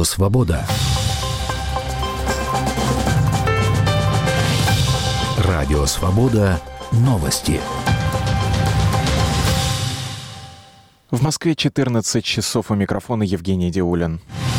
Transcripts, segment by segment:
Свобода». Радио Свобода. Новости. В Москве 14 часов, у микрофона Евгений Диулин.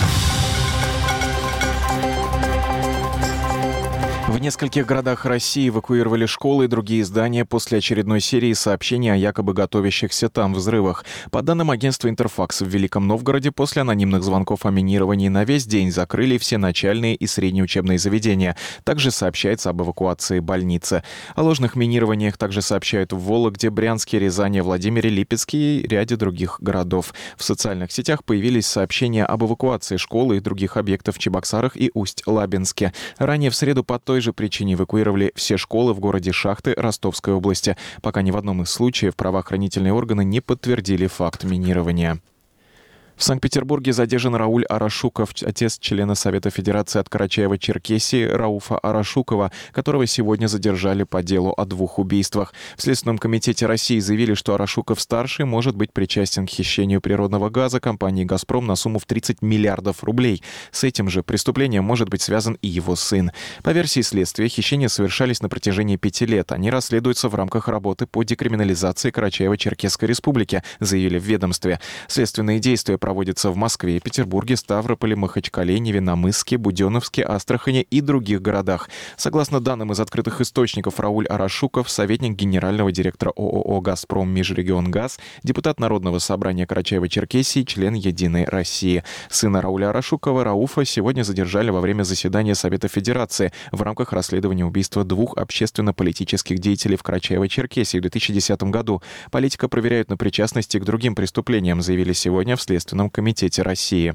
В нескольких городах России эвакуировали школы и другие здания после очередной серии сообщений о якобы готовящихся там взрывах. По данным агентства «Интерфакс», в Великом Новгороде после анонимных звонков о минировании на весь день закрыли все начальные и средние учебные заведения. Также сообщается об эвакуации больницы. О ложных минированиях также сообщают в Вологде, Брянске, Рязани, Владимире, Липецке и ряде других городов. В социальных сетях появились сообщения об эвакуации школы и других объектов в Чебоксарах и Усть-Лабинске. Ранее в среду по той же причине эвакуировали все школы в городе Шахты Ростовской области. Пока ни в одном из случаев правоохранительные органы не подтвердили факт минирования. В Санкт-Петербурге задержан Рауль Арашуков, отец члена Совета Федерации от Карачаева-Черкесии Рауфа Арашукова, которого сегодня задержали по делу о 2 убийствах. В Следственном комитете России заявили, что Арашуков-старший может быть причастен к хищению природного газа компании «Газпром» на сумму в 30 миллиардов рублей. С этим же преступлением может быть связан и его сын. По версии следствия, хищения совершались на протяжении 5 лет. Они расследуются в рамках работы по декриминализации Карачаево-Черкесской республики, заявили в ведомстве. Следственные действия проводится в Москве, Петербурге, Ставрополе, Махачкале, Невинномысске, Буденновске, Астрахани и других городах. Согласно данным из открытых источников, Рауль Арашуков, советник генерального директора ООО «Газпром Межрегионгаз», депутат Народного собрания Карачаева-Черкесии, член «Единой России». Сына Рауля Арашукова, Рауфа, сегодня задержали во время заседания Совета Федерации в рамках расследования убийства 2 общественно-политических деятелей в Карачаево-Черкесии в 2010 году. Политика проверяют на причастности к другим преступлениям, заявили сегодня в Следственном комитете России.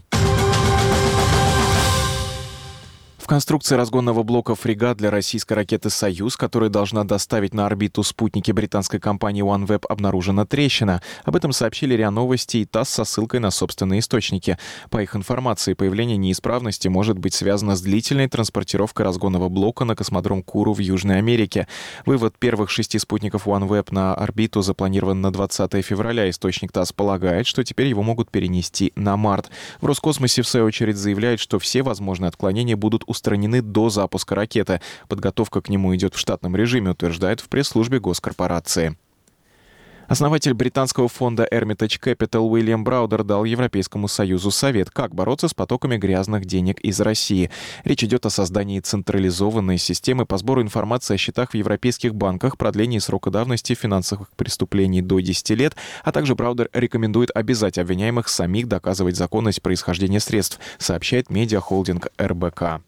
В конструкции разгонного блока «Фрегат» для российской ракеты «Союз», которая должна доставить на орбиту спутники британской компании OneWeb, обнаружена трещина. Об этом сообщили РИА Новости и ТАСС со ссылкой на собственные источники. По их информации, появление неисправности может быть связано с длительной транспортировкой разгонного блока на космодром Куру в Южной Америке. Вывод первых 6 спутников OneWeb на орбиту запланирован на 20 февраля. Источник ТАСС полагает, что теперь его могут перенести на март. В Роскосмосе, в свою очередь, заявляют, что все возможные отклонения будут устранены до запуска ракеты. Подготовка к нему идет в штатном режиме, утверждает в пресс-службе госкорпорации. Основатель британского фонда Hermitage Capital Уильям Браудер дал Европейскому Союзу совет, как бороться с потоками грязных денег из России. Речь идет о создании централизованной системы по сбору информации о счетах в европейских банках, продлении срока давности финансовых преступлений до 10 лет, а также Браудер рекомендует обязать обвиняемых самих доказывать законность происхождения средств, сообщает медиахолдинг РБК.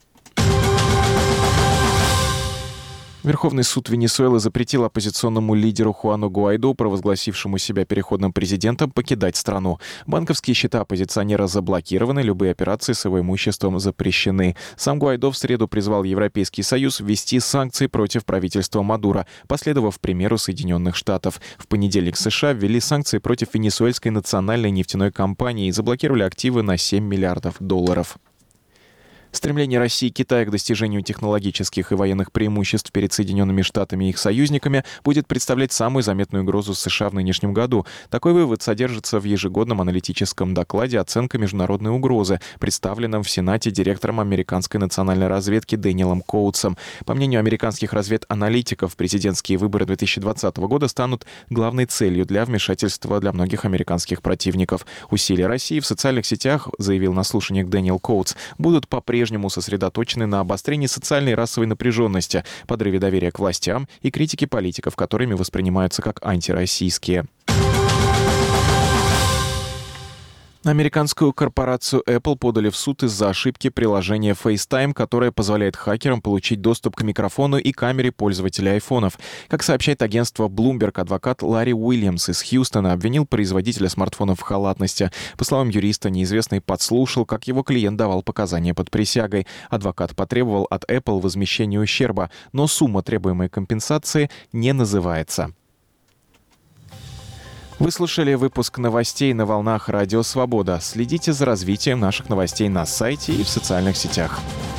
Верховный суд Венесуэлы запретил оппозиционному лидеру Хуану Гуайдо, провозгласившему себя переходным президентом, покидать страну. Банковские счета оппозиционера заблокированы, любые операции с его имуществом запрещены. Сам Гуайдо в среду призвал Европейский Союз ввести санкции против правительства Мадуро, последовав примеру Соединенных Штатов. В понедельник США ввели санкции против венесуэльской национальной нефтяной компании и заблокировали активы на $7 миллиардов. Стремление России и Китая к достижению технологических и военных преимуществ перед Соединенными Штатами и их союзниками будет представлять самую заметную угрозу США в нынешнем году. Такой вывод содержится в ежегодном аналитическом докладе «Оценка международной угрозы», представленном в Сенате директором американской национальной разведки Дэниелом Коутсом. По мнению американских разведаналитиков, президентские выборы 2020 года станут главной целью для вмешательства для многих американских противников. Усилия России в социальных сетях, заявил на слушаниях Дэниел Коутс, будут по-прежнему сосредоточены на обострении социальной и расовой напряженности, подрыве доверия к властям и критике политиков, которыми воспринимаются как антироссийские. На американскую корпорацию Apple подали в суд из-за ошибки приложения FaceTime, которое позволяет хакерам получить доступ к микрофону и камере пользователей айфонов. Как сообщает агентство Bloomberg, адвокат Ларри Уильямс из Хьюстона обвинил производителя смартфонов в халатности. По словам юриста, неизвестный подслушал, как его клиент давал показания под присягой. Адвокат потребовал от Apple возмещения ущерба, но сумма требуемой компенсации не называется. Вы слушали выпуск новостей на волнах Радио Свобода. Следите за развитием наших новостей на сайте и в социальных сетях.